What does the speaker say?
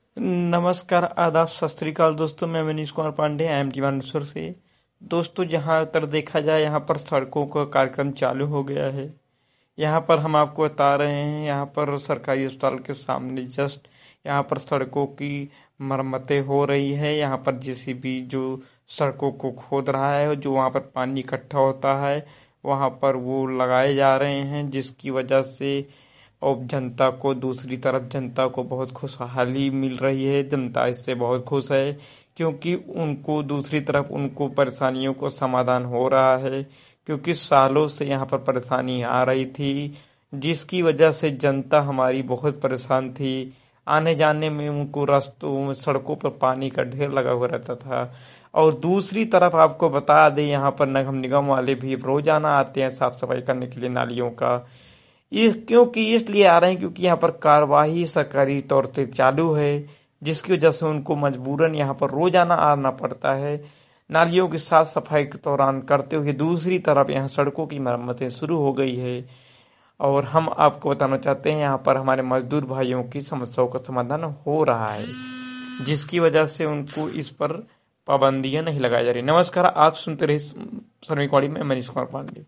नमस्कार, आदाब, सत श्री अकाल दोस्तों। मैं मनीष कुमार पांडे एम जी बानेश्वर से। दोस्तों, जहाँ तक देखा जाए यहाँ पर सड़कों का कार्यक्रम चालू हो गया है। यहाँ पर हम आपको बता रहे हैं, यहाँ पर सरकारी अस्पताल के सामने जस्ट यहाँ पर सड़कों की मरम्मतें हो रही है। यहाँ पर जेसीबी जो सड़कों को खोद रहा है, जो वहाँ पर पानी इकट्ठा होता है वहाँ पर वो लगाए जा रहे हैं, जिसकी वजह से और जनता को, दूसरी तरफ जनता को बहुत खुशहाली मिल रही है। जनता इससे बहुत खुश है क्योंकि उनको, दूसरी तरफ उनको परेशानियों को समाधान हो रहा है, क्योंकि सालों से यहाँ पर परेशानी आ रही थी, जिसकी वजह से जनता हमारी बहुत परेशान थी। आने जाने में उनको रास्तों में, सड़कों पर पानी का ढेर लगा हुआ रहता था। और दूसरी तरफ आपको बता दें, यहाँ पर नगर निगम वाले भी रोजाना आते हैं साफ सफाई करने के लिए नालियों का। ये क्योंकि इसलिए आ रहे हैं क्योंकि यहाँ पर कार्यवाही सरकारी तौर पे चालू है, जिसकी वजह से उनको मजबूरन यहाँ पर रोजाना आना पड़ता है नालियों की साफ सफाई के दौरान करते हुए। दूसरी तरफ यहाँ सड़कों की मरम्मतें शुरू हो गई है और हम आपको बताना चाहते हैं यहाँ पर हमारे मजदूर भाइयों की समस्याओं का समाधान हो रहा है, जिसकी वजह से उनको इस पर पाबंदियां नहीं लगाई जा रही। नमस्कार, आप सुनते रहे श्रमिक वाणी में मनीष कुमार पांडे।